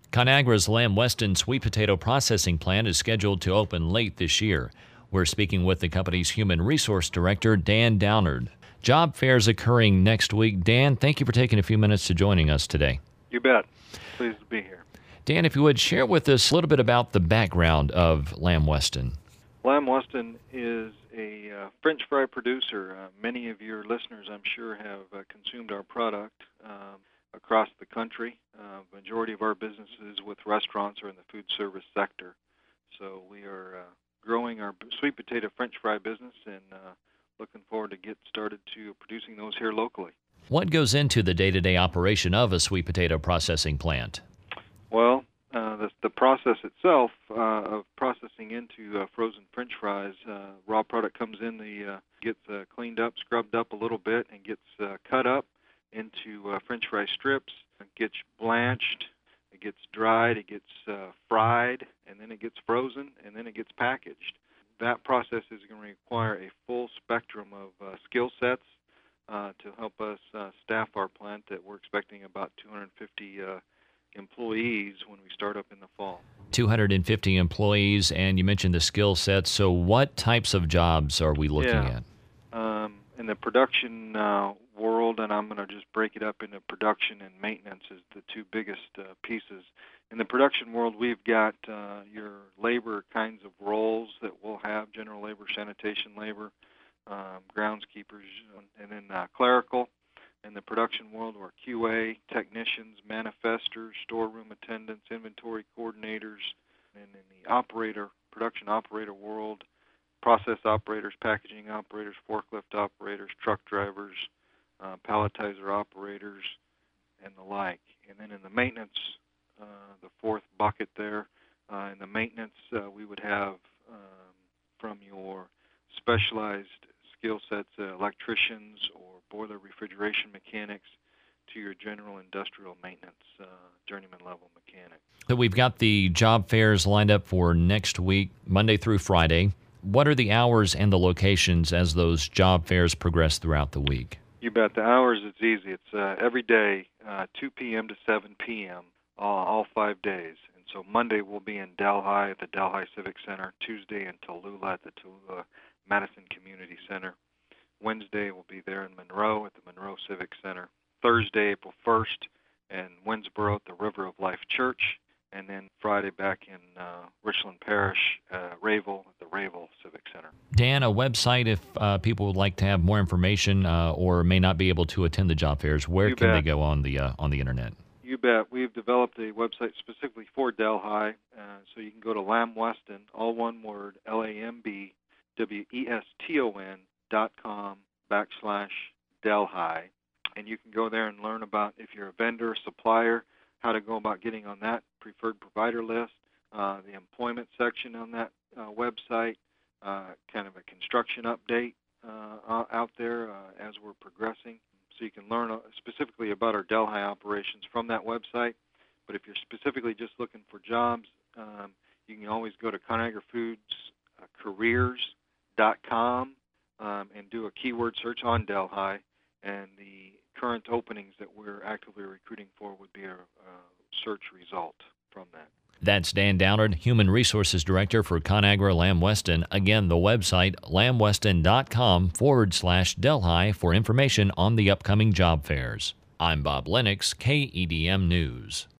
ConAgra's Lamb Weston sweet potato processing plant is scheduled to open late this year. We're speaking with the company's Human Resource Director, Dan Downard. Job fairs occurring next week. Dan, thank you for taking a few minutes to joining us today. You bet. Pleased to be here. Dan, if you would, share with us a little bit about the background of Lamb Weston. Lamb Weston is a French fry producer. Many of your listeners, I'm sure, have consumed our product across the country. Majority of our business is with restaurants or in the food service sector. So we are growing our sweet potato French fry business and looking forward to get started to producing those here locally. What goes into the day-to-day operation of a sweet potato processing plant? Well, the process itself of processing into frozen French fries, raw product comes in, gets cleaned up, scrubbed up a little bit, and gets cut up into French fry strips. It gets blanched, it gets dried, it gets fried, and then it gets frozen, and then it gets packaged. That process is going to require a full spectrum of skill sets to help us staff our plant. That we're expecting about 250 employees when we start up in the fall. 250 employees, and you mentioned the skill sets. So what types of jobs are we looking at? In the production world, and I'm going to just break it up into production and maintenance as the two biggest pieces. In the production world, we've got your labor kinds of roles that we'll have: general labor, sanitation labor, groundskeepers, and then clerical. In the production world, we're QA, technicians, manifestors, storeroom attendants, inventory coordinators. And in the production operator world, process operators, packaging operators, forklift operators, truck drivers, palletizer operators, and the like. And then in the maintenance, the fourth bucket there, in the maintenance, we would have from your specialized skill sets, electricians or boiler refrigeration mechanics, to your general industrial maintenance, journeyman level mechanic. So we've got the job fairs lined up for next week, Monday through Friday. What are the hours and the locations as those job fairs progress throughout the week? You bet. The hours, it's easy. It's every day, 2 p.m. to 7 p.m., all 5 days. And so Monday we'll be in Delhi at the Delhi Civic Center, Tuesday in Tallulah at the Tallulah Madison Community Center. Wednesday we'll be there in Monroe at the Monroe Civic Center. Thursday, April 1st, in Winsboro at the River of Life Church. And then Friday back in Richland Parish, Rayville at the Rayville Civic Center. Dan, a website if people would like to have more information or may not be able to attend the job fairs, where can they go on the internet? You bet. We've developed a website specifically for Delhi, so you can go to Lamb Weston, all one word, LambWeston.com/Delhi, and you can go there and learn about, if you're a vendor, supplier, how to go about getting on that preferred provider list, the employment section on that website, kind of a construction update out there as we're progressing. So you can learn specifically about our Delhi operations from that website. But if you're specifically just looking for jobs, you can always go to ConAgraFoodsCareers.com and do a keyword search on Delhi, and the current openings that we're actively recruiting for would be a search result from that. That's Dan Downard, Human Resources Director for ConAgra Lamb Weston. Again, the website, lambweston.com/Delhi for information on the upcoming job fairs. I'm Bob Lennox, KEDM News.